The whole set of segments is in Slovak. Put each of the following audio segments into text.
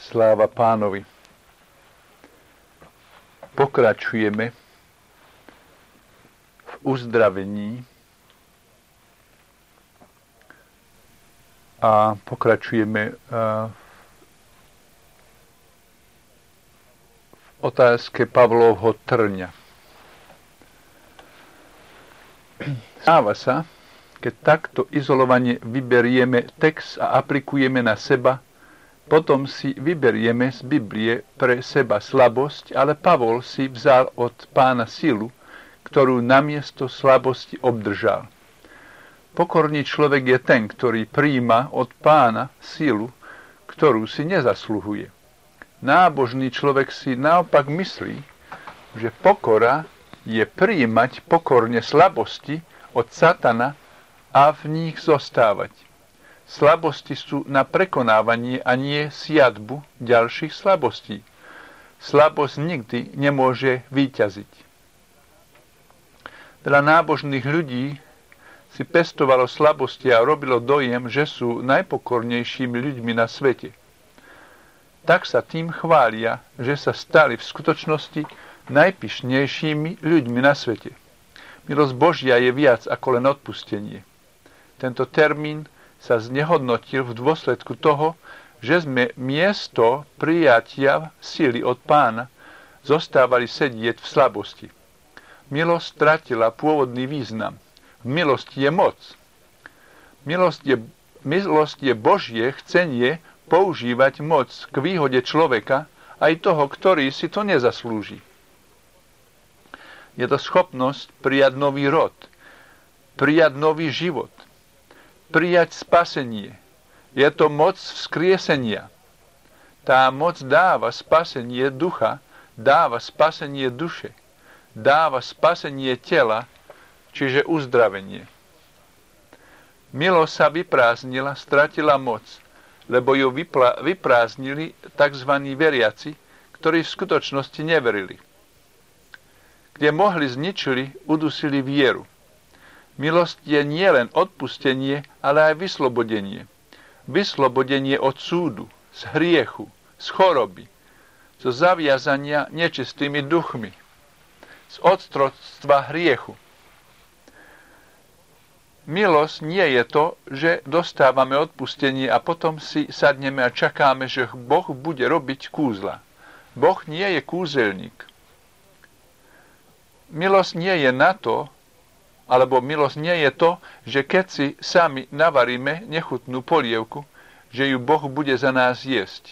Sláva Pánovi. Pokračujeme v uzdravení a pokračujeme v otázke Pavlovho trňa. Stáva sa, keď takto izolovane vyberieme text a aplikujeme na seba, potom si vyberieme z Biblie pre seba slabosť, ale Pavol si vzal od Pána silu, ktorú namiesto slabosti obdržal. Pokorný človek je ten, ktorý prijíma od Pána silu, ktorú si nezasluhuje. Nábožný človek si naopak myslí, že pokora je prijímať pokorne slabosti od satana a v nich zostávať. Slabosti sú na prekonávanie a nie siadbu ďalších slabostí. Slabosť nikdy nemôže víťaziť. Veľa nábožných ľudí si pestovalo slabosti a robilo dojem, že sú najpokornejšími ľuďmi na svete. Tak sa tým chvália, že sa stali v skutočnosti najpyšnejšími ľuďmi na svete. Milosť Božia je viac ako len odpustenie. Tento termín sa znehodnotil v dôsledku toho, že sme miesto prijatia sily od Pána zostávali sedieť v slabosti. Milosť stratila pôvodný význam. V milosti je moc. Milosť je Božie chcenie používať moc k výhode človeka, aj toho, ktorý si to nezaslúži. Je to schopnosť prijať nový rod, prijať nový život, prijať spasenie. Je to moc vzkriesenia. Tá moc dáva spasenie ducha, dáva spasenie duše, dáva spasenie tela, čiže uzdravenie. Milosť sa vyprázdnila, stratila moc, lebo ju vyprázdnili tzv. Veriaci, ktorí v skutočnosti neverili. Kde mohli, zničili, udusili vieru. Milosť je nielen odpustenie, ale aj vyslobodenie. Vyslobodenie od súdu, z hriechu, z choroby, zo zaviazania nečistými duchmi, z otroctva hriechu. Milosť nie je to, že dostávame odpustenie a potom si sadneme a čakáme, že Boh bude robiť kúzla. Boh nie je kúzelník. Milosť nie je na to, alebo milosť nie je to, že keď si sami navaríme nechutnú polievku, že ju Boh bude za nás jesť.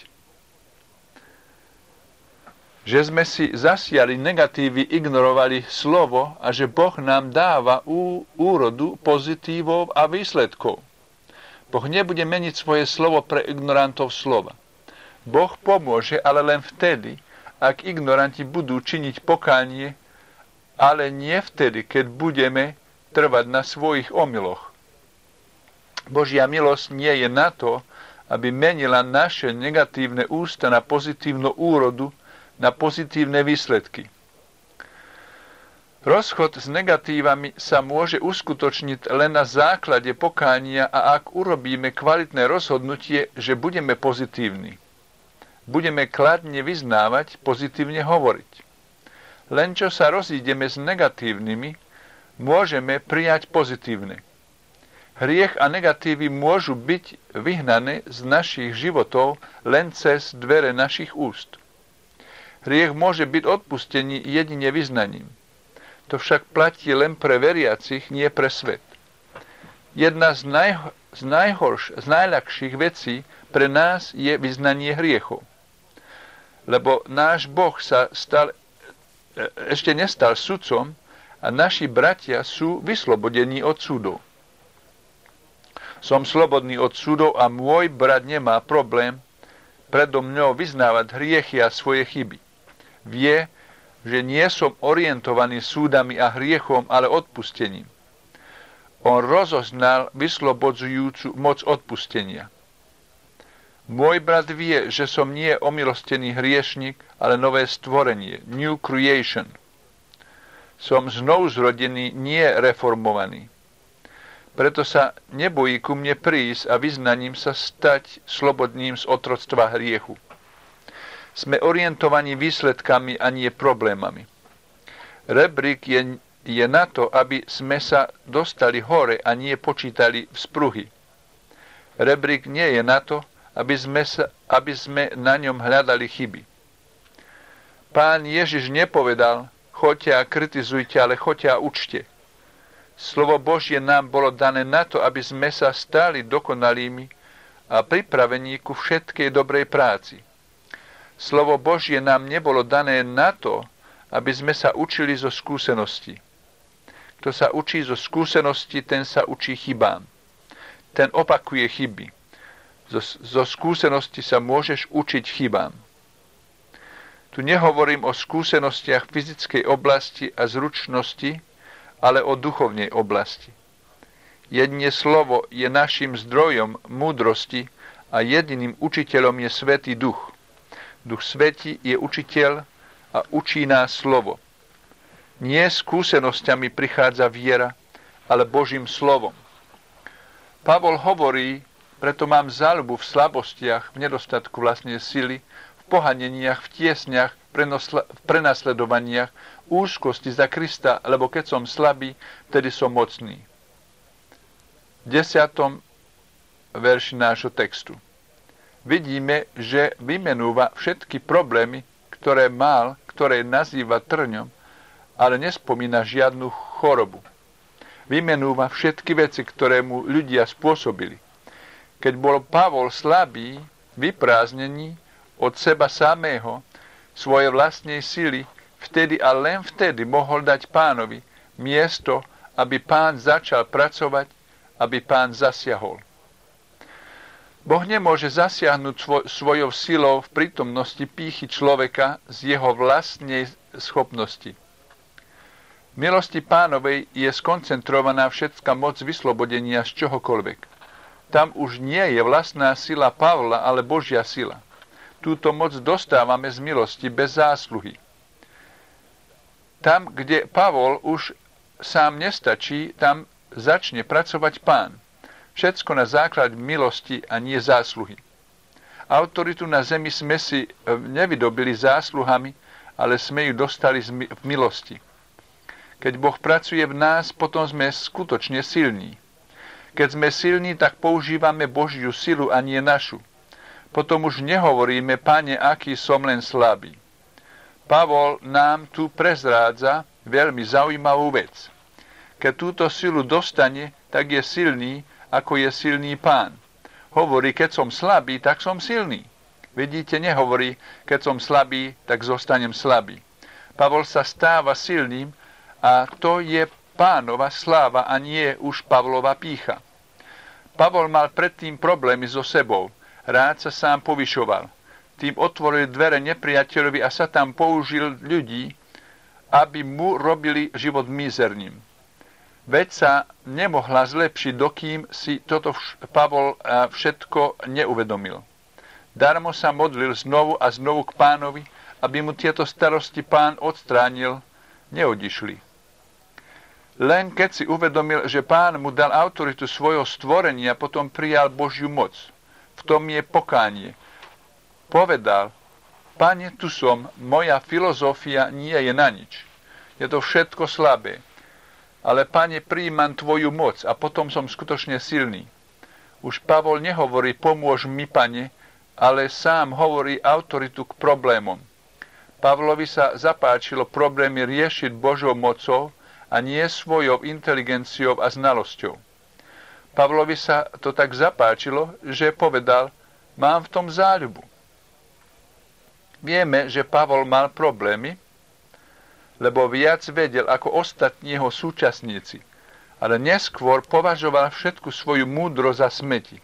Že sme si zasiali negatívy, ignorovali slovo a že Boh nám dáva úrodu pozitívov a výsledkov. Boh nebude meniť svoje slovo pre ignorantov slova. Boh pomôže, ale len vtedy, ak ignoranti budú činiť pokánie, ale nie vtedy, keď budeme trvať na svojich omyloch. Božia milosť nie je na to, aby menila naše negatívne ústa na pozitívnu úrodu, na pozitívne výsledky. Rozchod s negatívami sa môže uskutočniť len na základe pokánia a ak urobíme kvalitné rozhodnutie, že budeme pozitívni. Budeme kladne vyznávať, pozitívne hovoriť. Len čo sa rozídeme s negatívnymi, môžeme prijať pozitívne. Hriech a negatívy môžu byť vyhnané z našich životov len cez dvere našich úst. Hriech môže byť odpustený jedine vyznaním. To však platí len pre veriacich, nie pre svet. Jedna z najľahších vecí pre nás je vyznanie hriechov. Lebo náš Boh sa ešte nestal sudcom a naši bratia sú vyslobodení od súdov. Som slobodný od súdov a môj brat nemá problém predo mňou vyznávať hriechy a svoje chyby. Vie, že nie som orientovaný súdami a hriechom, ale odpustením. On rozoznal vyslobodzujúcu moc odpustenia. Môj brat vie, že som nie omilostený hriešnik, ale nové stvorenie, new creation. Som znovuzrodený, nie reformovaný. Preto sa nebojí ku mne prísť a vyznaním sa stať slobodným z otroctva hriechu. Sme orientovaní výsledkami a nie problémami. Rebrík je na to, aby sme sa dostali hore a nie počítali vzpruhy. Rebrík nie je na to, aby sme na ňom hľadali chyby. Pán Ježiš nepovedal, choďte a kritizujte, ale choďte a učte. Slovo Božie nám bolo dané na to, aby sme sa stali dokonalými a pripravení ku všetkej dobrej práci. Slovo Božie nám nebolo dané na to, aby sme sa učili zo skúseností. Kto sa učí zo skúsenosti, ten sa učí chybám. Ten opakuje chyby. Zo skúsenosti sa môžeš učiť chybám. Tu nehovorím o skúsenostiach fyzickej oblasti a zručnosti, ale o duchovnej oblasti. Jedine slovo je našim zdrojom múdrosti a jediným učiteľom je Svätý Duch. Duch Svätý je učiteľ a učí nás slovo. Nie skúsenosťami prichádza viera, ale Božím slovom. Pavol hovorí, preto mám záľubu v slabostiach, v nedostatku vlastnej sily, v pohaneniach, v tiesniach, v prenasledovaniach, úzkosti za Krista, lebo keď som slabý, vtedy som mocný. V 10. verši nášho textu vidíme, že vymenúva všetky problémy, ktoré nazýva trňom, ale nespomína žiadnu chorobu. Vymenúva všetky veci, ktoré mu ľudia spôsobili. Keď bol Pavol slabý, vyprázdnený od seba samého, svoje vlastnej sily, vtedy a len vtedy mohol dať Pánovi miesto, aby Pán začal pracovať, aby Pán zasiahol. Boh nemôže zasiahnuť svojou silou v prítomnosti pýchy človeka z jeho vlastnej schopnosti. V milosti Pánovej je skoncentrovaná všetká moc vyslobodenia z čohokoľvek. Tam už nie je vlastná sila Pavla, ale Božia sila. Túto moc dostávame z milosti bez zásluhy. Tam, kde Pavol už sám nestačí, tam začne pracovať Pán. Všetko na základe milosti a nie zásluhy. Autoritu na zemi sme si nevydobili zásluhami, ale sme ju dostali v milosti. Keď Boh pracuje v nás, potom sme skutočne silní. Keď sme silní, tak používame Božiu silu a nie našu. Potom už nehovoríme, Pane, aký som len slabý. Pavol nám tu prezrádza veľmi zaujímavú vec. Keď túto silu dostane, tak je silný, ako je silný Pán. Hovorí, keď som slabý, tak som silný. Vidíte, nehovorí, keď som slabý, tak zostanem slabý. Pavol sa stáva silným a to je Pánova sláva a nie už Pavlova pýcha. Pavol mal predtým problémy so sebou. Rád sa sám povyšoval. Tým otvoril dvere nepriateľovi a sa tam použil ľudí, aby mu robili život mizerným. Veď sa nemohla zlepšiť, dokým si toto Pavol všetko neuvedomil. Darmo sa modlil znovu a znovu k Pánovi, aby mu tieto starosti Pán odstránil, neodišli. Len keď si uvedomil, že Pán mu dal autoritu svojho stvorenia, potom prijal Božiu moc. V tom je pokánie. Povedal, Pane, tu som, moja filozofia nie je na nič. Je to všetko slabé. Ale, Pane, prijímam Tvoju moc a potom som skutočne silný. Už Pavol nehovorí, pomôž mi, Pane, ale sám hovorí autoritu k problémom. Pavlovi sa zapáčilo problémy riešiť Božou mocou a nie svojou inteligenciou a znalosťou. Pavlovi sa to tak zapáčilo, že povedal, mám v tom záľubu. Vieme, že Pavol mal problémy, lebo viac vedel ako ostatní jeho súčasníci, ale neskôr považoval všetku svoju múdrosť za smeti.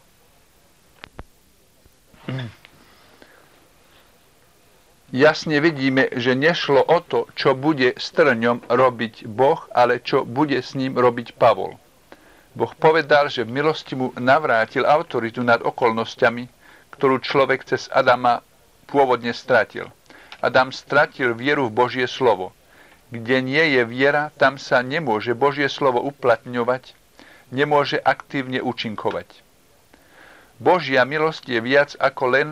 Jasne vidíme, že nešlo o to, čo bude s trňom robiť Boh, ale čo bude s ním robiť Pavol. Boh povedal, že v milosti mu navrátil autoritu nad okolnostiami, ktorú človek cez Adama pôvodne stratil. Adam stratil vieru v Božie slovo. Kde nie je viera, tam sa nemôže Božie slovo uplatňovať, nemôže aktívne účinkovať. Božia milosť je viac ako len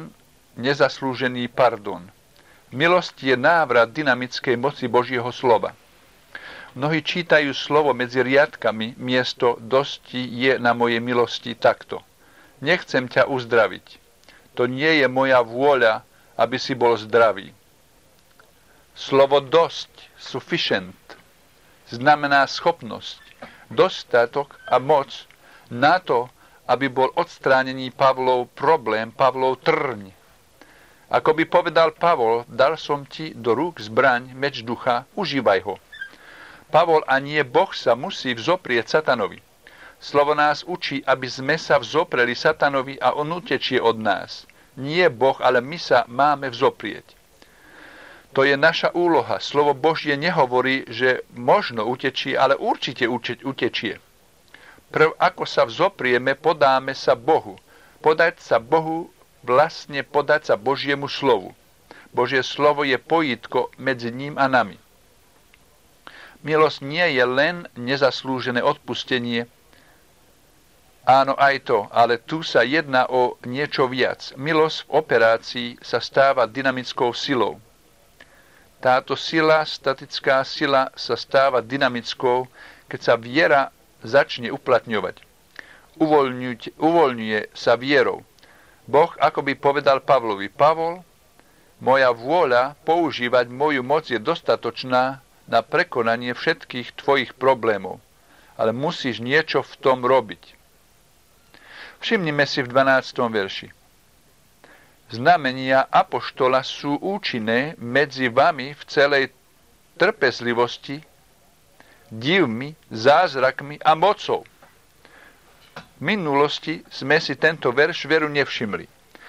nezaslúžený pardon. Milosť je návrat dynamickej moci Božieho slova. Mnohí čítajú slovo medzi riadkami, miesto dosti je na mojej milosti takto. Nechcem ťa uzdraviť. To nie je moja vôľa, aby si bol zdravý. Slovo dosť, sufficient, znamená schopnosť, dostatok a moc na to, aby bol odstránený Pavlov problém, Pavlov trň. Ako by povedal Pavol, dal som ti do rúk zbraň, meč ducha, užívaj ho. Pavol a nie Boh sa musí vzoprieť satanovi. Slovo nás učí, aby sme sa vzopreli satanovi a on utečie od nás. Nie Boh, ale my sa máme vzoprieť. To je naša úloha. Slovo Božie nehovorí, že možno utečie, ale určite utečie. Prv ako sa vzoprieme, podáme sa Bohu. Podať sa Bohu, vlastne podať sa Božiemu slovu. Božie slovo je pojitko medzi ním a nami. Milosť nie je len nezaslúžené odpustenie. Áno, aj to, ale tu sa jedná o niečo viac. Milosť v operácii sa stáva dynamickou silou. Táto sila, statická sila, sa stáva dynamickou, keď sa viera začne uplatňovať. Uvoľňuje sa vierou. Boh akoby povedal Pavlovi, Pavol, moja vôľa používať moju moc je dostatočná na prekonanie všetkých tvojich problémov, ale musíš niečo v tom robiť. Všimnime si v 12. verši. Znamenia apoštola sú účinné medzi vami v celej trpezlivosti, divmi, zázrakmi a mocou. V minulosti sme si tento verš veru nevšimli.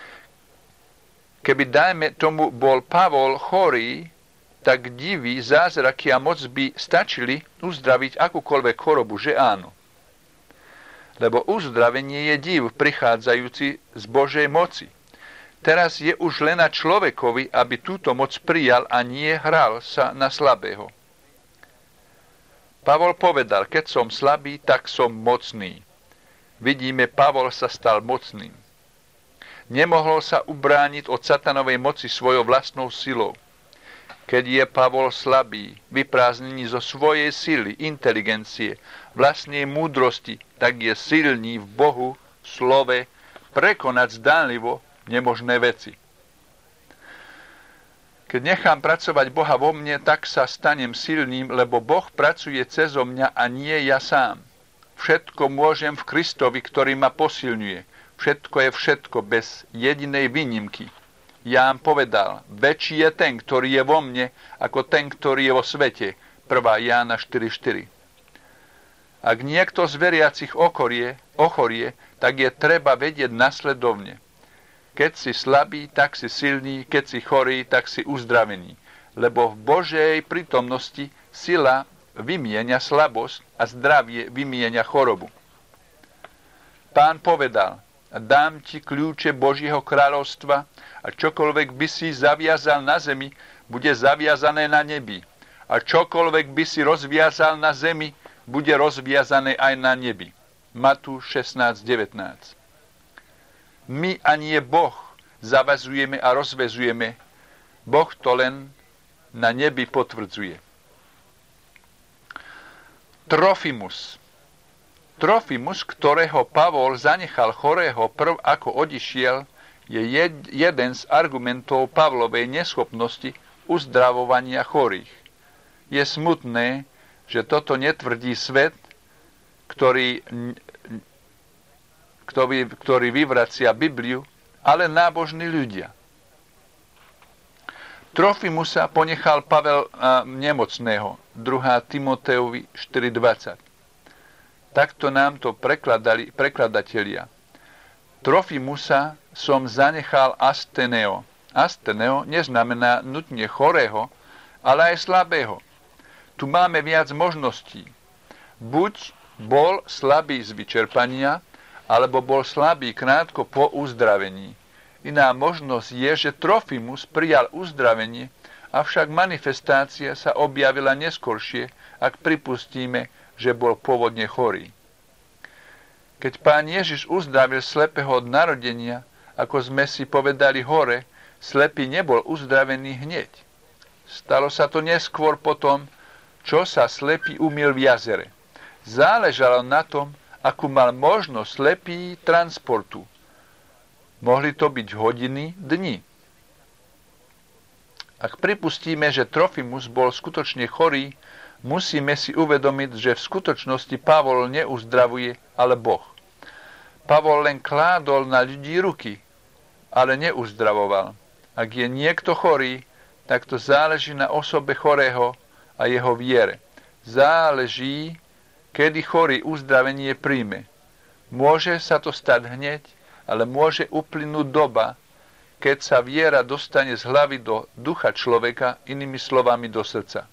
Keby, dajme tomu, bol Pavol chorý, tak divy, zázraky a moc by stačili uzdraviť akúkoľvek chorobu, že áno. Lebo uzdravenie je div prichádzajúci z Božej moci. Teraz je už len na človekovi, aby túto moc prijal a nie hral sa na slabého. Pavol povedal, keď som slabý, tak som mocný. Vidíme, Pavol sa stal mocným. Nemohol sa ubrániť od satanovej moci svojou vlastnou silou. Keď je Pavol slabý, vyprázdnený zo svojej sily, inteligencie, vlastnej múdrosti, tak je silný v Bohu, v slove, prekonať zdánlivo nemožné veci. Keď nechám pracovať Boha vo mne, tak sa stanem silným, lebo Boh pracuje cezo mňa a nie ja sám. Všetko môžem v Kristovi, ktorý ma posilňuje. Všetko je všetko, bez jedinej výnimky. Ján povedal, väčší je ten, ktorý je vo mne, ako ten, ktorý je vo svete. 1. Jána 4.4. Ak niekto z veriacich ochorie, tak je treba vedieť nasledovne. Keď si slabý, tak si silný, keď si chorý, tak si uzdravený. Lebo v Božej prítomnosti sila vymienia slabosť a zdravie vymienia chorobu. Pán povedal, dám ti kľúče Božieho kráľovstva a čokoľvek by si zaviazal na zemi, bude zaviazané na nebi. A čokoľvek by si rozviazal na zemi, bude rozviazané aj na nebi. Matúš 16:19. My a nie Boh zavazujeme a rozvezujeme. Boh to len na nebi potvrdzuje. Trofimus, ktorého Pavol zanechal chorého prv ako odišiel, je jeden z argumentov Pavlovej neschopnosti uzdravovania chorých. Je smutné, že toto netvrdí svet, ktorý vyvracia Bibliu, ale nábožní ľudia. Trofimusa ponechal Pavel nemocného, 2. Timoteovi 4.20. Takto nám to prekladatelia. Trofimusa som zanechal asteneo. Asteneo neznamená nutne chorého, ale aj slabého. Tu máme viac možností. Buď bol slabý z vyčerpania, alebo bol slabý krátko po uzdravení. Iná možnosť je, že Trofimus prijal uzdravenie, avšak manifestácia sa objavila neskoršie, ak pripustíme, že bol pôvodne chorý. Keď Pán Ježiš uzdravil slepého od narodenia, ako sme si povedali hore, Slepý nebol uzdravený hneď. Stalo sa to neskôr potom, čo sa slepý umyl v jazere. Záležalo na tom, akú mal možnosť slepý transportu. Mohli to byť hodiny, dni. Ak pripustíme, že Trofimus bol skutočne chorý, musíme si uvedomiť, že v skutočnosti Pavol neuzdravuje, ale Boh. Pavol len kládol na ľudí ruky, ale neuzdravoval. Ak je niekto chorý, tak to záleží na osobe chorého a jeho viere. Záleží, kedy chorý uzdravenie príjme. Môže sa to stať hneď, ale môže uplynúť doba, keď sa viera dostane z hlavy do ducha človeka, inými slovami do srdca.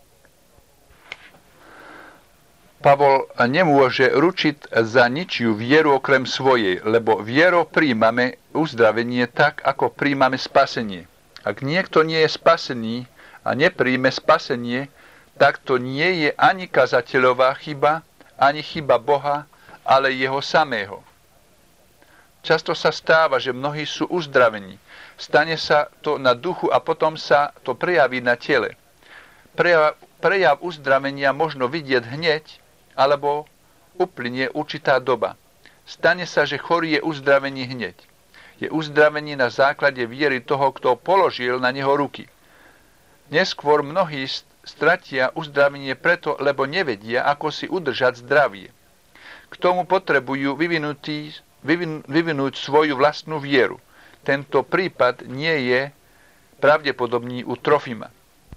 Pavol nemôže ručiť za ničiu vieru okrem svojej, lebo vierou príjmame uzdravenie tak, ako príjmame spasenie. Ak niekto nie je spasený a nepríjme spasenie, tak to nie je ani kazateľová chyba, ani chyba Boha, ale jeho samého. Často sa stáva, že mnohí sú uzdravení. Stane sa to na duchu a potom sa to prejaví na tele. Prejav uzdravenia možno vidieť hneď, alebo uplynie určitá doba. Stane sa, že chorý je uzdravený hneď. Je uzdravený na základe viery toho, kto položil na neho ruky. Neskôr mnohí stratia uzdravenie preto, lebo nevedia, ako si udržať zdravie. K tomu potrebujú vyvinúť svoju vlastnú vieru. Tento prípad nie je pravdepodobný u Trofima.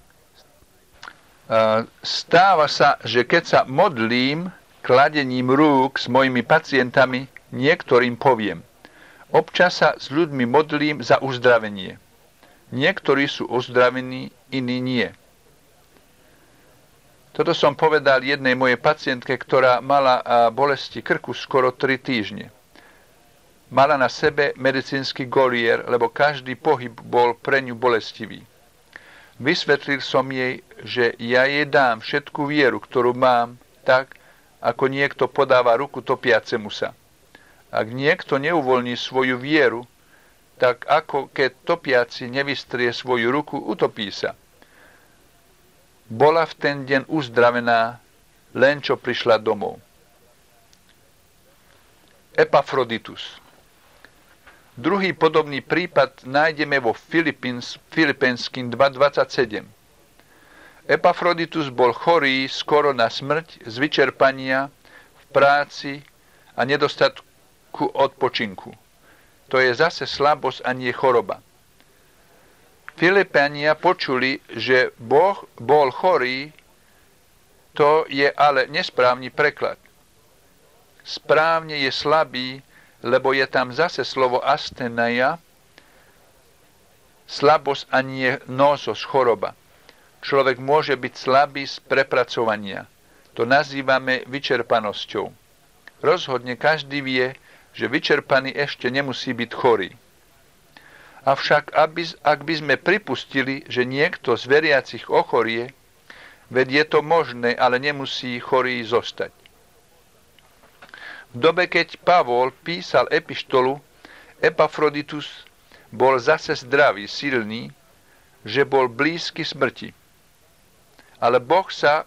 Stáva sa, že keď sa modlím kladením rúk s mojimi pacientami, niektorým poviem. Občas sa s ľuďmi modlím za uzdravenie. Niektorí sú uzdravení, iní nie. Toto som povedal jednej mojej pacientke, ktorá mala bolesti krku skoro 3 týždne. Mala na sebe medicínsky golier, lebo každý pohyb bol pre ňu bolestivý. Vysvetlil som jej, že ja jej dám všetku vieru, ktorú mám, tak, ako niekto podáva ruku topiacemu sa. Ak niekto neuvoľní svoju vieru, tak ako keď topiaci nevystrie svoju ruku, utopí sa. Bola v ten deň uzdravená, len čo prišla domov. Epafroditus. Druhý podobný prípad nájdeme vo Filipenským 2.27. Epafroditus bol chorý skoro na smrť z vyčerpania v práci a nedostatku odpočinku. To je zase slabosť a nie choroba. Filipania počuli, že Boh bol chorý, to je ale nesprávny preklad. Správne je slabý, lebo je tam zase slovo asteneia, slabosť a nie nosos, choroba. Človek môže byť slabý z prepracovania. To nazývame vyčerpanosťou. Rozhodne každý vie, že vyčerpaný ešte nemusí byť chorý. Avšak, ak by sme pripustili, že niekto z veriacich ochorie, veď je to možné, ale nemusí chorý zostať. V dobe, keď Pavol písal epištolu, Epafroditus bol zase zdravý, silný, že bol blízky smrti. Ale Boh sa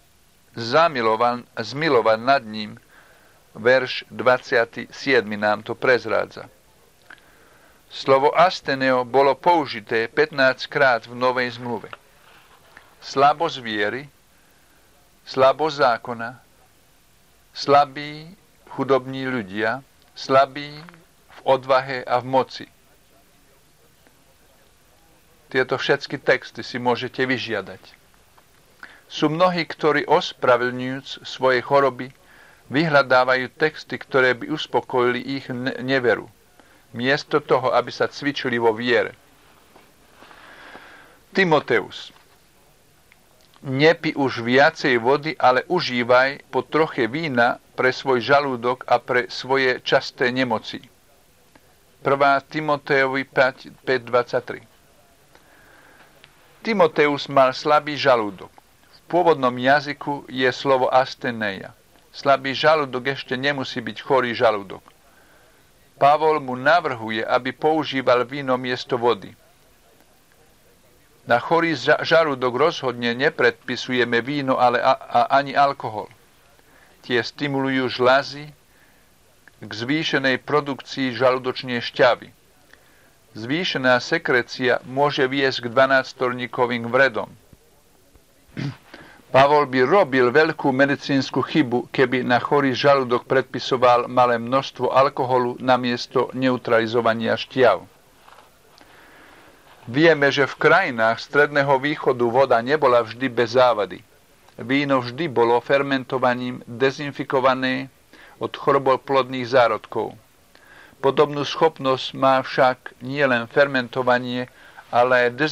zmiloval nad ním, verš 27 nám to prezrádza. Slovo asteneo bolo použité 15 krát v Novej zmluve. Slabosť viery, slabosť zákona, slabí chudobní ľudia, slabí v odvahe a v moci. Tieto všetky texty si môžete vyžiadať. Sú mnohí, ktorí ospravedlňujúc svoje choroby, vyhľadávajú texty, ktoré by uspokojili ich neveru, miesto toho, aby sa cvičili vo viere. Timoteus. Nepí už viacej vody, ale užívaj po troche vína pre svoj žalúdok a pre svoje časté nemoci. 1. Timotejovi 5.23. Timoteus mal slabý žalúdok. V pôvodnom jazyku je slovo asteneia. Slabý žalúdok ešte nemusí byť chorý žalúdok. Pavol mu navrhuje, aby používal víno miesto vody. Na chorý žalúdok rozhodne nepredpisujeme víno, ale ani alkohol. Tie stimulujú žľazy k zvýšenej produkcii žalúdočnej šťavy. Zvýšená sekrecia môže viesť k 12-torníkovým vredom. Pavol by robil veľkú medicínsku chybu, keby na chorý žalúdok predpisoval malé množstvo alkoholu namiesto neutralizovania šťav. Vieme, že v krajinách Stredného východu voda nebola vždy bez závady. Víno vždy bolo fermentovaním dezinfikované od choroboplodných zárodkov. Podobnú schopnosť má však nielen fermentovanie, ale aj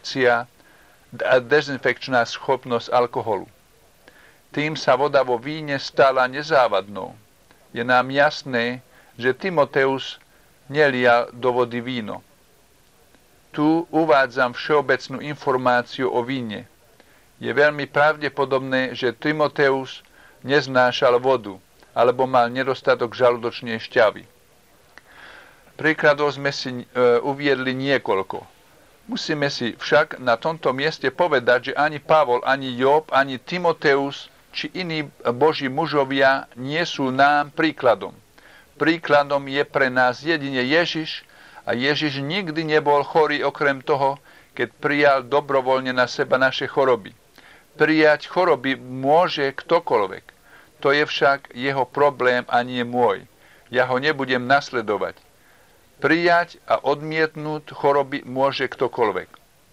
dezinfekčná schopnosť alkoholu. Tým sa voda vo víne stala nezávadnou. Je nám jasné, že Timoteus nelial do vody víno. Tu uvádzam všeobecnú informáciu o víne. Je veľmi pravdepodobné, že Timoteus neznášal vodu, alebo mal nedostatok žalúdočnej šťavy. Príkladov sme si uviedli niekoľko. Musíme si však na tomto mieste povedať, že ani Pavol, ani Job, ani Timoteus, či iní Boží mužovia nie sú nám príkladom. Príkladom je pre nás jedine Ježiš, a Ježiš nikdy nebol chorý okrem toho, keď prijal dobrovoľne na seba naše choroby. Prijať choroby môže ktokoľvek. To je však jeho problém a nie môj. Ja ho nebudem nasledovať. Prijať a odmietnúť choroby môže ktokoľvek.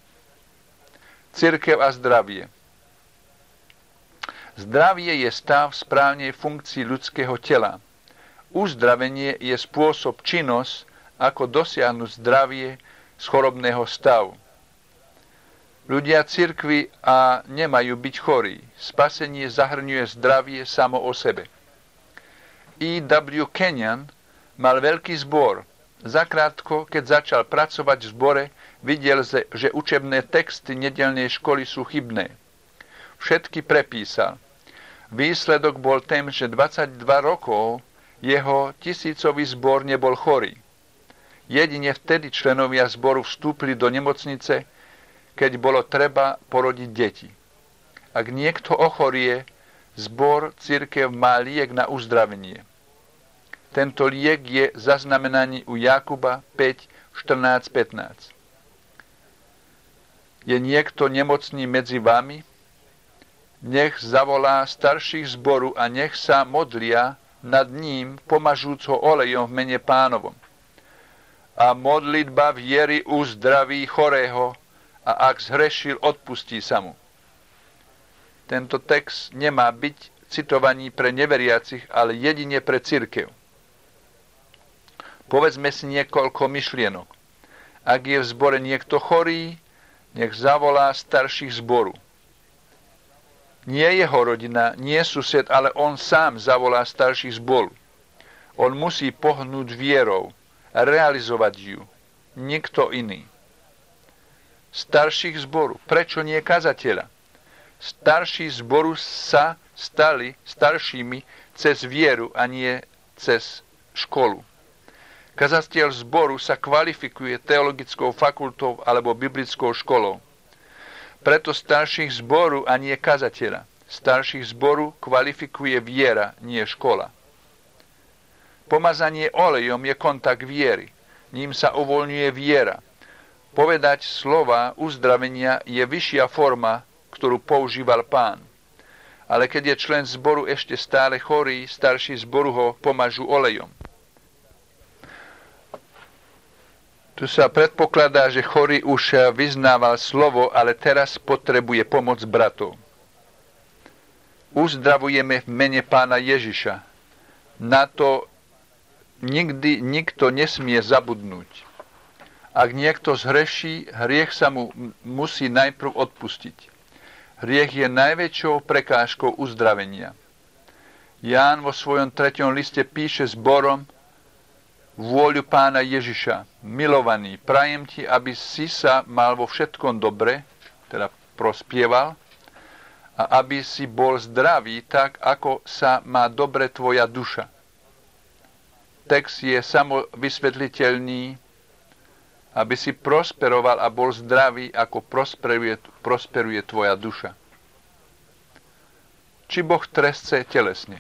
Cirkev a zdravie. Zdravie je stav správnej funkcii ľudského tela. Uzdravenie je spôsob, činnosť, ako dosiahnuť zdravie z chorobného stavu. Ľudia cirkvi a nemajú byť chorí. Spasenie zahrňuje zdravie samo o sebe. E.W. Kenyon mal veľký zbor. Zakrátko, keď začal pracovať v zbore, videl, že učebné texty nedeľnej školy sú chybné. Všetky prepísal. Výsledok bol ten, že 22 rokov jeho tisícový zbor nebol chorý. Jedine vtedy členovia zboru vstúpili do nemocnice, keď bolo treba porodiť deti. Ak niekto ochorie, zbor cirkev má liek na uzdravenie. Tento liek je zaznamenaný u Jakuba 5, 14, 15. Je niekto nemocný medzi vami? Nech zavolá starších zboru a nech sa modlia nad ním, pomažúc ho olejom v mene Pánovom. A modlitba viery uzdraví chorého a ak zhrešil, odpustí sa mu. Tento text nemá byť citovaný pre neveriacich, ale jedine pre cirkev. Povedzme si niekoľko myšlienok. Ak je v zbore niekto chorý, nech zavolá starších zboru. Nie jeho rodina, nie sused, ale on sám zavolá starších zboru. On musí pohnúť vierou, realizovať ju. Nikto iný. Starších zboru. Prečo nie kazateľa? Starší zboru sa stali staršími cez vieru a nie cez školu. Kazateľ zboru sa kvalifikuje teologickou fakultou alebo biblickou školou. Preto starších zboru a nie kazateľa. Starších zboru kvalifikuje viera, nie škola. Pomazanie olejom je kontakt viery. Ním sa uvoľňuje viera. Povedať slova uzdravenia je vyššia forma, ktorú používal Pán. Ale keď je člen zboru ešte stále chorý, starší zboru ho pomažú olejom. Tu sa predpokladá, že chorý už vyznával slovo, ale teraz potrebuje pomoc bratov. Uzdravujeme v mene Pána Ježiša. Na to nikdy nikto nesmie zabudnúť. Ak niekto zhreší, hriech sa mu musí najprv odpustiť. Hriech je najväčšou prekážkou uzdravenia. Ján vo svojom 3. liste píše zborom vôľu Pána Ježiša. Milovaný, prajem ti, aby si sa mal vo všetkom dobre, teda prospieval, a aby si bol zdravý tak, ako sa má dobre tvoja duša. Text je samovysvetliteľný aby si prosperoval a bol zdravý, ako prosperuje tvoja duša. Či Boh trestce telesne?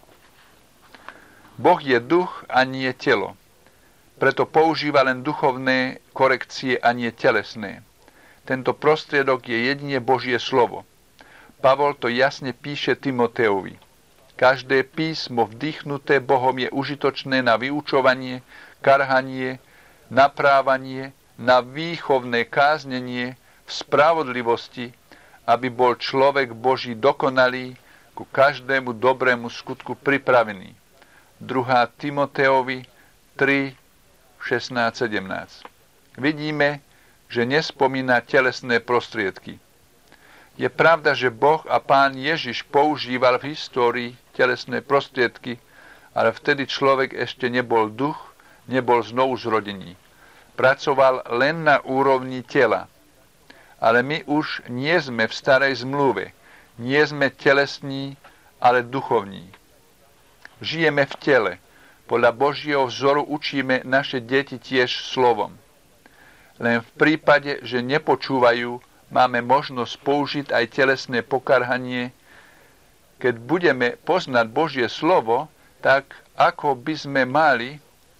Boh je duch a nie telo. Preto používa len duchovné korekcie a nie telesné. Tento prostriedok je jedine Božie slovo. Pavol to jasne píše Timoteovi. Každé písmo vdýchnuté Bohom je užitočné na vyučovanie, karhanie, naprávanie, na výchovné káznenie v spravodlivosti, aby bol človek Boží dokonalý, ku každému dobrému skutku pripravený. 2. Timoteovi 3, 16-17. Vidíme, že nespomína telesné prostriedky. Je pravda, že Boh a Pán Ježiš používal v histórii telesné prostriedky, ale vtedy človek ešte nebol duch, nebol znovu zrodený. Pracoval len na úrovni tela. Ale my už nie sme v starej zmluve. Nie sme telesní, ale duchovní. Žijeme v tele. Podľa Božieho vzoru učíme naše deti tiež slovom. Len v prípade, že nepočúvajú, máme možnosť použiť aj telesné pokarhanie. Keď budeme poznať Božie slovo, tak ako by sme mali,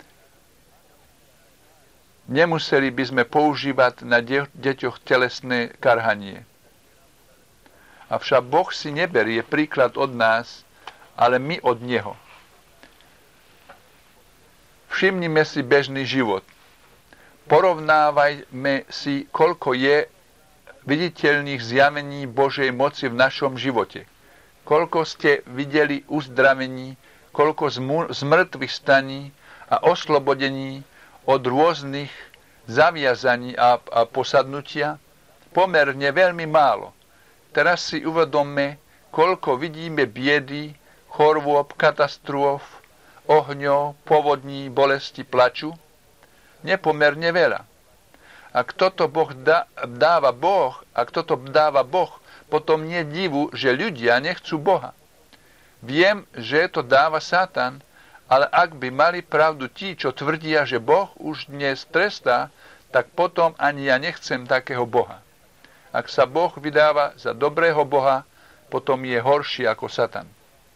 nemuseli by sme používať na deťoch telesné karhanie. Avšak Boh si neberie príklad od nás, ale my od Neho. Všimnime si bežný život. Porovnávajme si, koľko je viditeľných zjavení Božej moci v našom živote. Koľko ste videli uzdravení, koľko z mŕtvych staní a oslobodení od rôznych zaviazaní a posadnutia? Pomerne veľmi málo. Teraz si uvedomme, koľko vidíme biedy, chorôb, katastrof, ohňov, povodní, bolesti, plaču. Nepomerne veľa. Ak toto dáva Boh, potom nie divu, že ľudia nechcú Boha. Viem, že to dáva Satan, ale ak by mali pravdu tí, čo tvrdia, že Boh už dnes trestá, tak potom ani ja nechcem takého Boha. Ak sa Boh vydáva za dobrého Boha, potom je horší ako Satan.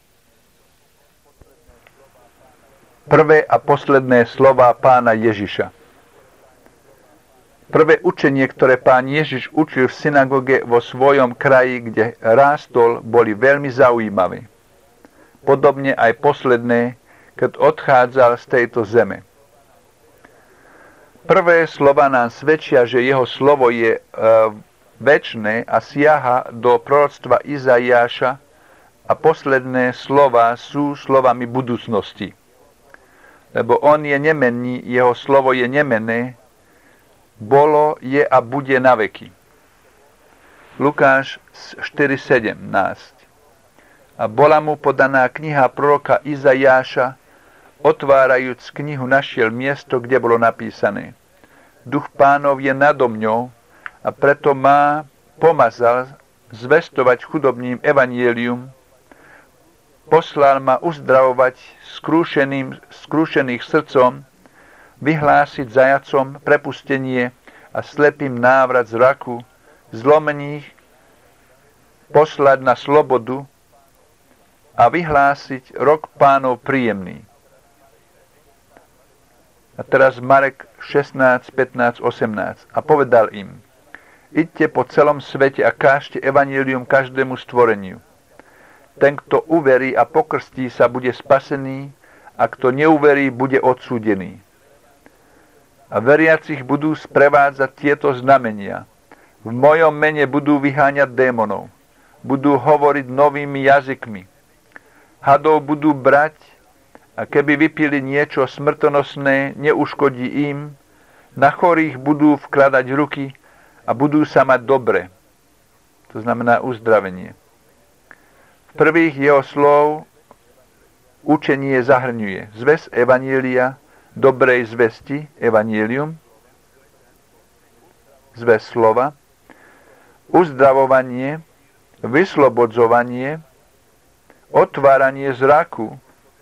Prvé a posledné slová Pána Ježiša. Prvé učenie, ktoré Pán Ježiš učil v synagóge vo svojom kraji, kde rástol, boli veľmi zaujímavé. Podobne aj posledné, keď odchádzal z tejto zeme. Prvé slova nám svedčia, že jeho slovo je večné a siaha do proroctva Izaiáša a posledné slova sú slovami budúcnosti. Lebo on je nemenný, jeho slovo je nemenné, bolo, je a bude na veky. Lukáš 4:17. A bola mu podaná kniha proroka Izaiáša, otvárajúc knihu našiel miesto, kde bolo napísané: Duch Pánov je nado mňou a preto ma pomazal zvestovať chudobným evanjelium, poslal ma uzdravovať skrúšených srdcom, vyhlásiť zajacom prepustenie a slepým návrat z raku, zlomených poslať na slobodu a vyhlásiť rok Pánov príjemný. A teraz Marek 16, 15, 18. A povedal im: Idte po celom svete a kážte evanjelium každému stvoreniu. Ten, kto uverí a pokrstí sa, bude spasený, a kto neuverí, bude odsúdený. A veriacich budú sprevádzať tieto znamenia. V mojom mene budú vyháňať démonov. Budú hovoriť novými jazykmi. Hadov budú brať, a keby vypili niečo smrtonosné, neuškodí im. Na chorých budú vkladať ruky a budú sa mať dobre. To znamená uzdravenie. V prvých jeho slov učenie zahrňuje zväz evanjelia, dobrej zvesti, evanjelium, zväz slova, uzdravovanie, vyslobodzovanie, otváranie zraku.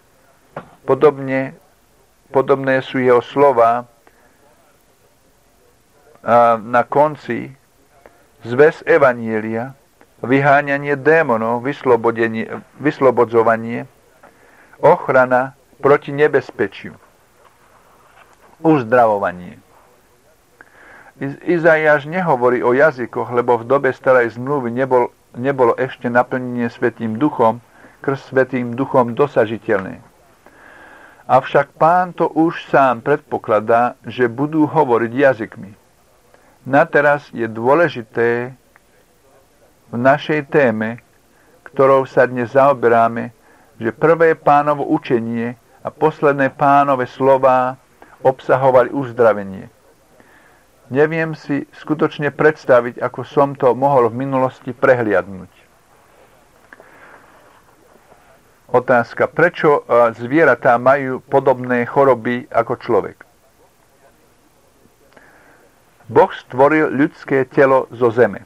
Podobné sú jeho slova na konci zväz evanielia, vyháňanie démonov, vyslobodzovanie, ochrana proti nebezpečiu, uzdravovanie. Izaiáš nehovorí o jazykoch, lebo v dobe starej zmluvy nebolo ešte naplnenie Svätým Duchom, krst Svätým Duchom dosažiteľné. Avšak Pán to už sám predpokladá, že budú hovoriť jazykmi. Na teraz je dôležité v našej téme, ktorou sa dnes zaoberáme, že prvé Pánovo učenie a posledné Pánove slová obsahovali uzdravenie. Neviem si skutočne predstaviť, ako som to mohol v minulosti prehliadnúť. Otázka, prečo zvieratá majú podobné choroby ako človek? Boh stvoril ľudské telo zo zeme.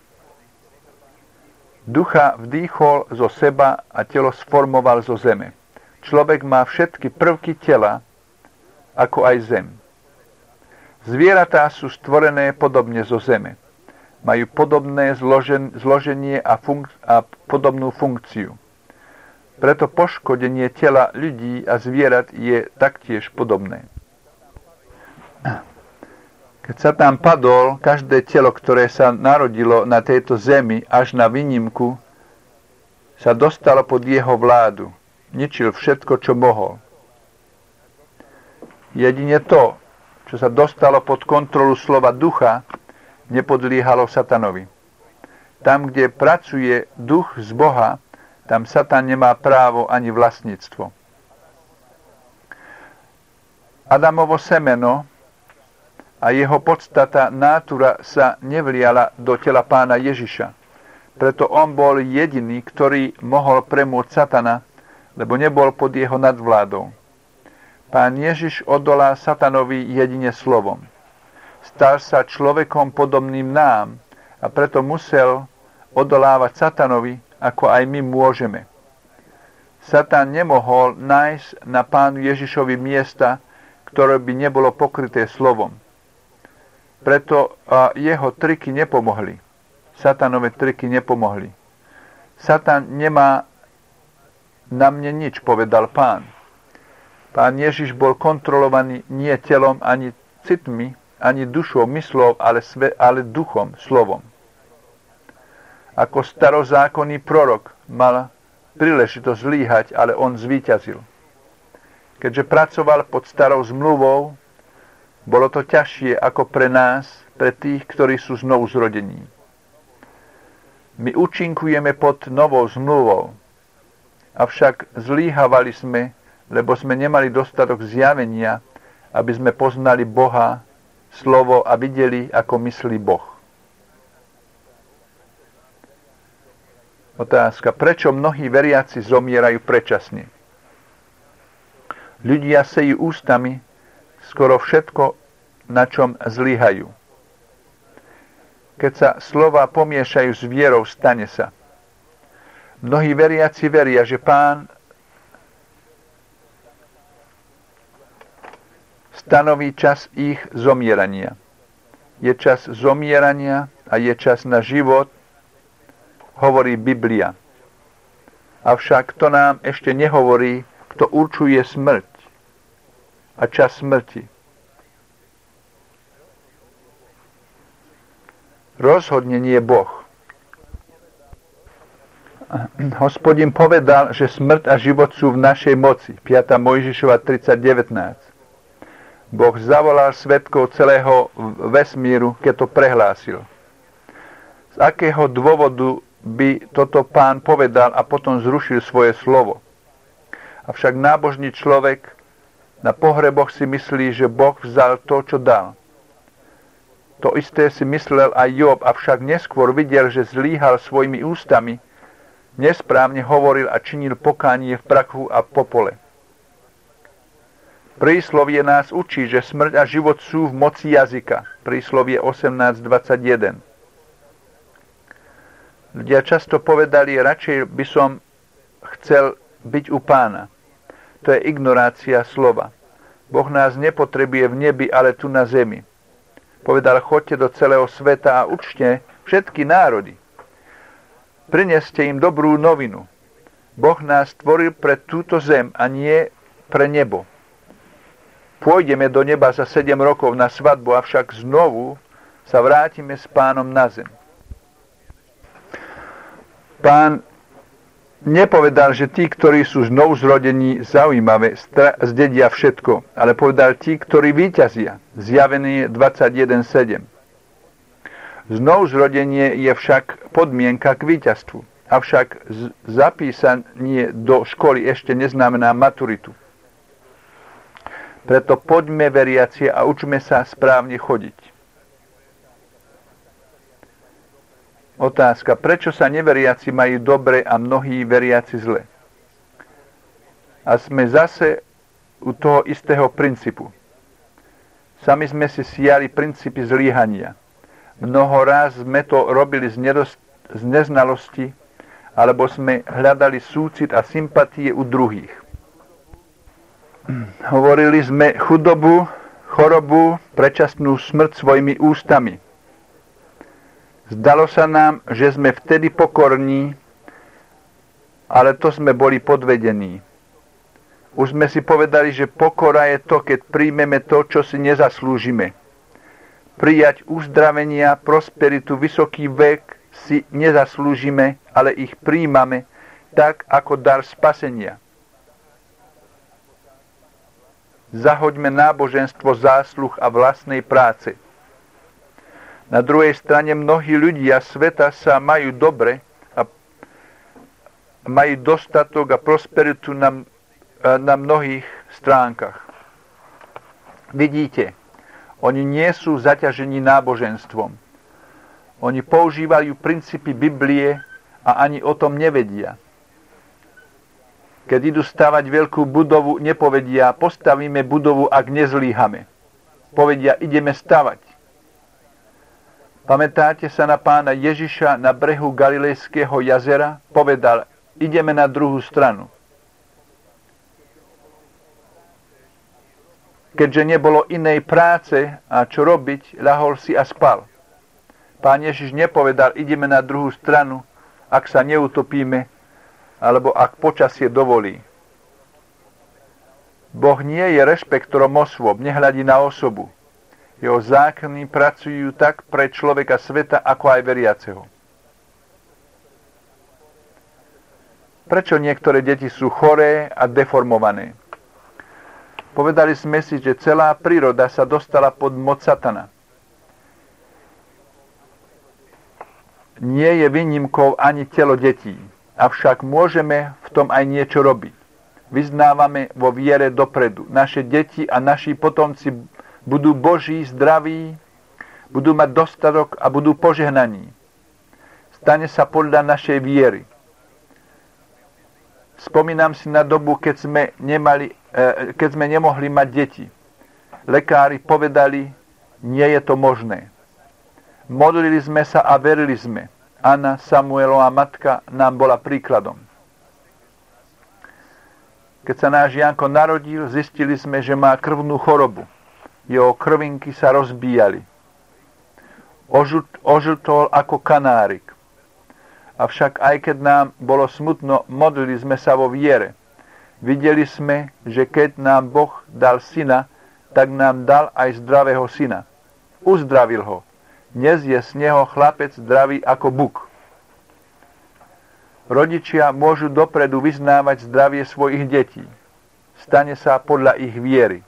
Ducha vdýchol zo seba a telo sformoval zo zeme. Človek má všetky prvky tela, ako aj zem. Zvieratá sú stvorené podobne zo zeme. Majú podobné zloženie a podobnú funkciu. Preto poškodenie tela ľudí a zvierat je taktiež podobné. Keď Satan padol, každé telo, ktoré sa narodilo na tejto zemi až na výnimku, sa dostalo pod jeho vládu. Ničil všetko, čo mohol. Jedine to, čo sa dostalo pod kontrolu slova ducha, nepodliehalo Satanovi. Tam, kde pracuje duch z Boha, tam Satan nemá právo ani vlastníctvo. Adamovo semeno a jeho podstata, nátura sa nevliala do tela Pána Ježiša. Preto on bol jediný, ktorý mohol premôcť Satana, lebo nebol pod jeho nadvládou. Pán Ježiš odolá Satanovi jedine slovom. Stal sa človekom podobným nám a preto musel odolávať Satanovi, ako aj my môžeme. Satan nemohol nájsť na Pánu Ježišovi miesta, ktoré by nebolo pokryté slovom. Preto jeho triky nepomohli. Satanové triky nepomohli. Satan nemá na mne nič, povedal Pán. Pán Ježiš bol kontrolovaný nie telom, ani citmi, ani dušou, myslou, ale duchom, slovom. Ako starozákonný prorok mal príležitosť zlíhať, ale on zvíťazil. Keďže pracoval pod starou zmluvou, bolo to ťažšie ako pre nás, pre tých, ktorí sú znovu zrodení. My účinkujeme pod novou zmluvou, avšak zlíhavali sme, lebo sme nemali dostatok zjavenia, aby sme poznali Boha, slovo a videli, ako myslí Boh. Otázka, prečo mnohí veriaci zomierajú predčasne? Ľudia sejú ústami skoro všetko, na čom zlyhajú. Keď sa slova pomiešajú s vierou, stane sa. Mnohí veriaci veria, že Pán stanoví čas ich zomierania. Je čas zomierania a je čas na život, hovorí Biblia. Avšak to nám ešte nehovorí, kto určuje smrť a čas smrti. Rozhodne nie Boh. Hospodin povedal, že smrť a život sú v našej moci. 5. Mojžišova 30:19. Boh zavolal svedkov celého vesmíru, keď to prehlásil. Z akého dôvodu by toto Pán povedal a potom zrušil svoje slovo? Avšak nábožný človek na pohreboch si myslí, že Boh vzal to, čo dal. To isté si myslel aj Job, avšak neskôr videl, že zlíhal svojimi ústami, nesprávne hovoril a činil pokánie v prachu a popole. Príslovie nás učí, že smrť a život sú v moci jazyka. Príslovie 18:21. Ľudia často povedali, radšej by som chcel byť u Pána. To je ignorácia slova. Boh nás nepotrebuje v nebi, ale tu na zemi. Povedal, choďte do celého sveta a učte všetky národy. Prineste im dobrú novinu. Boh nás stvoril pre túto zem a nie pre nebo. Pôjdeme do neba za 7 rokov na svadbu, avšak znovu sa vrátime s Pánom na zem. Pán nepovedal, že tí, ktorí sú znovu zrodení, zaujímavé, zdedia všetko, ale povedal tí, ktorí víťazia. Zjavenie 21.7. Znovu zrodenie je však podmienka k víťazstvu. Avšak zapísanie do školy ešte neznamená maturitu. Preto poďme veriaci a učme sa správne chodiť. Otázka, prečo sa neveriaci majú dobre a mnohí veriaci zle? A sme zase u toho istého princípu. Sami sme si siali princípy zlyhania. Mnoho raz sme to robili z neznalosti, alebo sme hľadali súcit a sympatie u druhých. Hovorili sme chudobu, chorobu, predčasnú smrť svojimi ústami. Zdalo sa nám, že sme vtedy pokorní, ale to sme boli podvedení. Už sme si povedali, že pokora je to, keď príjmeme to, čo si nezaslúžime. Prijať uzdravenia, prosperitu, vysoký vek si nezaslúžime, ale ich príjmame tak, ako dar spasenia. Zahoďme náboženstvo zásluh a vlastnej práce. Na druhej strane mnohí ľudia sveta sa majú dobre a majú dostatok a prosperitu na mnohých stránkach. Vidíte, oni nie sú zaťažení náboženstvom. Oni používajú princípy Biblie a ani o tom nevedia. Keď idú stavať veľkú budovu, nepovedia, postavíme budovu, ak nezlíhame. Povedia, ideme stavať. Pamätáte sa na Pána Ježiša na brehu Galilejského jazera? Povedal, ideme na druhú stranu. Keďže nebolo inej práce a čo robiť, ľahol si a spal. Pán Ježiš nepovedal, ideme na druhú stranu, ak sa neutopíme, alebo ak počasie dovolí. Boh nie je rešpektorom osôb, nehľadí na osobu. Jeho zákony pracujú tak pre človeka sveta, ako aj veriaceho. Prečo niektoré deti sú choré a deformované? Povedali sme si, že celá príroda sa dostala pod moc satana. Nie je výnimkou ani telo detí, avšak môžeme v tom aj niečo robiť. Vyznávame vo viere dopredu. Naše deti a naši potomci budú Boží, zdraví, budú mať dostatok a budú požehnaní. Stane sa podľa našej viery. Spomínam si na dobu, keď sme nemohli mať deti. Lekári povedali, nie je to možné. Modlili sme sa a verili sme. Anna, Samuelova matka, nám bola príkladom. Keď sa náš Janko narodil, zistili sme, že má krvnú chorobu. Jeho krvinky sa rozbíjali. Ožltol ako kanárik. Avšak aj keď nám bolo smutno, modlili sme sa vo viere. Videli sme, že keď nám Boh dal syna, tak nám dal aj zdravého syna. Uzdravil ho. Dnes je z neho chlapec zdravý ako buk. Rodičia môžu dopredu vyznávať zdravie svojich detí. Stane sa podľa ich viery.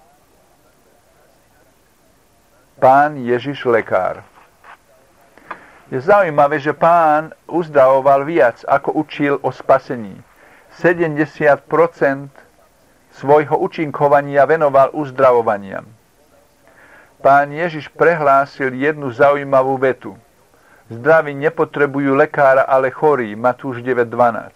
Pán Ježiš lekár. Je zaujímavé, že Pán uzdravoval viac, ako učil o spasení. 70% svojho účinkovania venoval uzdravovaniam. Pán Ježiš prehlásil jednu zaujímavú vetu. Zdraví nepotrebujú lekára, ale chorí. Matúš 9.12.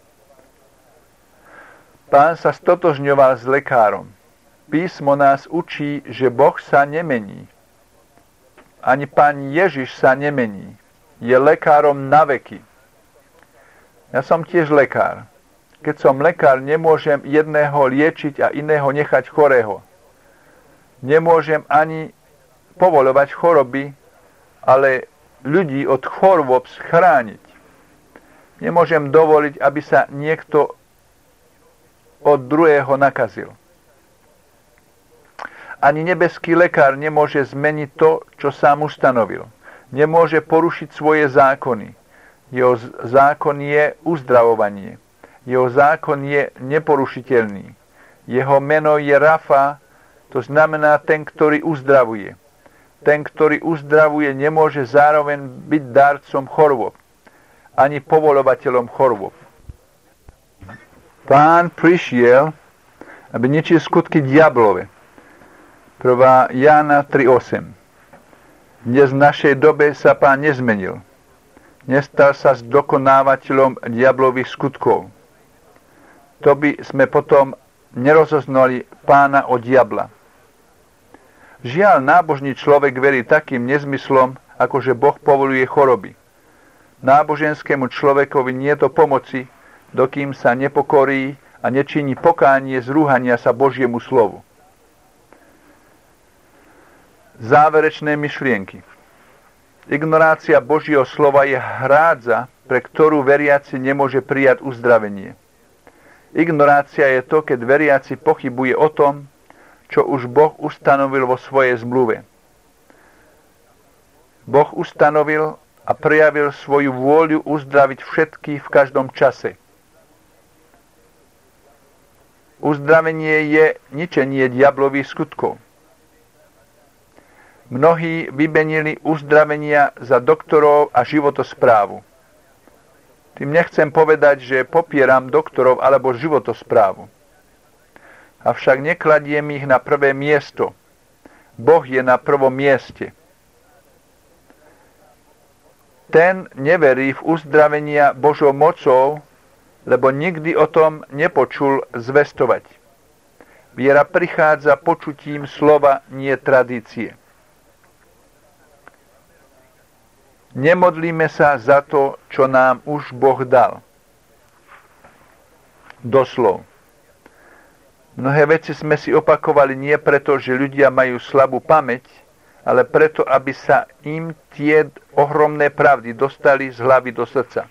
Pán sa stotožňoval s lekárom. Písmo nás učí, že Boh sa nemení. Ani Pán Ježiš sa nemení. Je lekárom na veky. Ja som tiež lekár. Keď som lekár, nemôžem jedného liečiť a iného nechať chorého. Nemôžem ani povoľovať choroby, ale ľudí od chorôb chrániť. Nemôžem dovoliť, aby sa niekto od druhého nakazil. Ani nebeský lekár nemôže zmeniť to, čo sám ustanovil. Nemôže porušiť svoje zákony. Jeho zákon je uzdravovanie. Jeho zákon je neporušiteľný. Jeho meno je Rafa, to znamená ten, ktorý uzdravuje. Ten, ktorý uzdravuje, nemôže zároveň byť darcom chorôb, ani povolovateľom chorôb. Pán prišiel, aby ničil skutky diablove. 1. Jána 3.8. Dnes v našej dobe sa Pán nezmenil. Nestal sa zdokonávateľom diablových skutkov. To by sme potom nerozoznali Pána od diabla. Žiaľ, nábožný človek verí takým nezmyslom, ako že Boh povoluje choroby. Náboženskému človekovi nie je to pomoci, dokým sa nepokorí a nečiní pokánie z rúhania sa Božiemu slovu. Záverečné myšlienky. Ignorácia Božieho slova je hrádza, pre ktorú veriaci nemôže prijať uzdravenie. Ignorácia je to, keď veriaci pochybuje o tom, čo už Boh ustanovil vo svojej zmluve. Boh ustanovil a prejavil svoju vôľu uzdraviť všetkých v každom čase. Uzdravenie je ničenie diablových skutkov. Mnohí vymenili uzdravenia za doktorov a životosprávu. Tým nechcem povedať, že popieram doktorov alebo životosprávu. Avšak nekladiem ich na prvé miesto. Boh je na prvom mieste. Ten neverí v uzdravenia Božou mocou, lebo nikdy o tom nepočul zvestovať. Viera prichádza počutím slova, nie tradície. Nemodlíme sa za to, čo nám už Boh dal. Doslov. Mnohé veci sme si opakovali nie preto, že ľudia majú slabú pamäť, ale preto, aby sa im tie ohromné pravdy dostali z hlavy do srdca.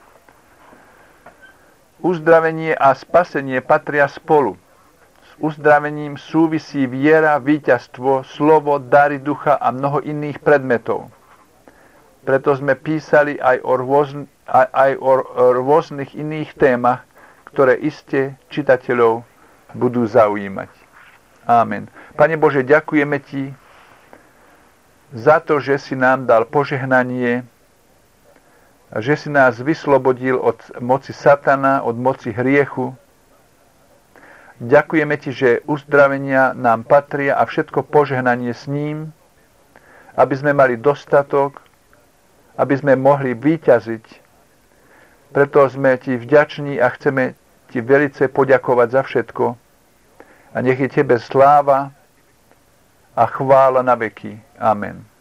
Uzdravenie a spasenie patria spolu. S uzdravením súvisí viera, víťazstvo, slovo, dary ducha a mnoho iných predmetov. Preto sme písali aj o rôznych iných témach, ktoré iste čitateľov budú zaujímať. Amen. Pane Bože, ďakujeme Ti za to, že si nám dal požehnanie a že si nás vyslobodil od moci satana, od moci hriechu. Ďakujeme Ti, že uzdravenia nám patria a všetko požehnanie s ním, aby sme mali dostatok, aby sme mohli víťaziť. Preto sme Ti vďační a chceme Ti velice poďakovať za všetko. A nech je Tebe sláva a chvála na veky. Amen.